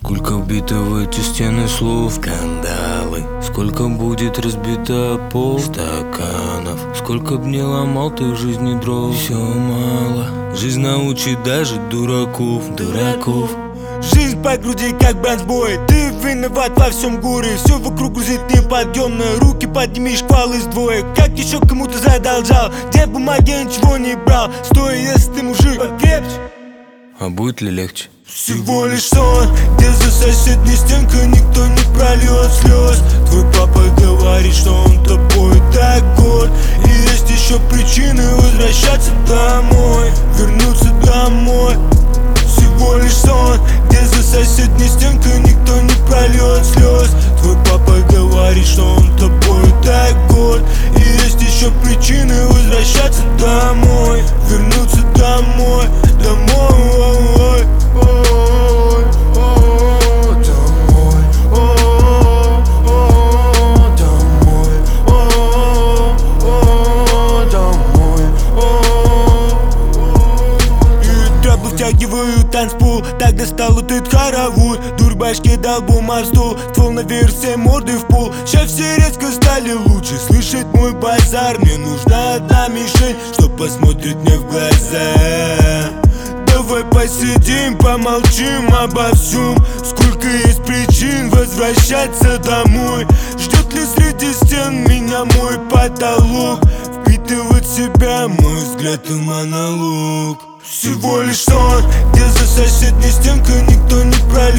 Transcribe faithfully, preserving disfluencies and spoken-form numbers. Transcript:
Сколько вбито в эти стены слов, скандалы. Сколько будет разбито пол стаканов. Сколько б не ломал ты в жизни дров, все мало. Жизнь научит даже дураков, дураков. Жизнь по груди, как бронзбой. Ты виноват во всем горе. Все вокруг грузит неподъемно. Руки подними, шквал из двоек. Как еще кому-то задолжал? Где бумаги, я ничего не брал. Стой, если ты мужик, покрепче. А будет ли легче? Всего лишь сон, где за соседней стенкой никто не прольет слез. Твой папа говорит, что он тобой так горд. И есть еще причины возвращаться домой, вернуться домой. Всего лишь сон, где за соседней стенкой никто не прольет слез. Твой папа говорит, что он тобой так горд. И есть еще причины возвращаться домой, вернуться домой, домой. Втягиваю танцпол, так достал этот хоровод. Дур башки долбом об стол, ствол наверх, все морды в пол. Сейчас все резко стали лучше слышать мой базар. Мне нужна одна мишень, что посмотрит мне в глаза. Давай посидим, помолчим обо всем. Сколько есть причин возвращаться домой. Ждет ли среди стен меня мой потолок? Впитывать в себя мой взгляд и монолог. Всего лишь сон, где за соседней стенкой никто не пролет